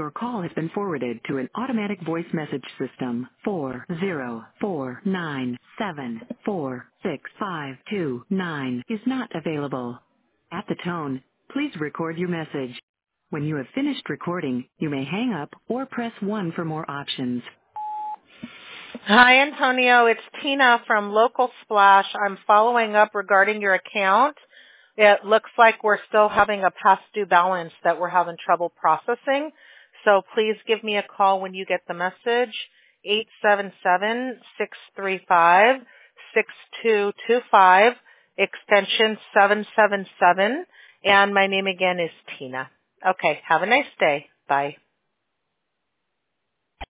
Your call has been forwarded to an automatic voice message system. 40497466529 is not available. At the tone, please record your message. When you have finished recording, you may hang up or press 1 for more options. Hi, Antonio. It's Tina from Local Splash. I'm following up regarding your account. It looks like we're still having a past due balance that we're having trouble processing. So please give me a call when you get the message, 877-635-6225, extension 777. And my name again is Tina. Okay, have a nice day. Bye.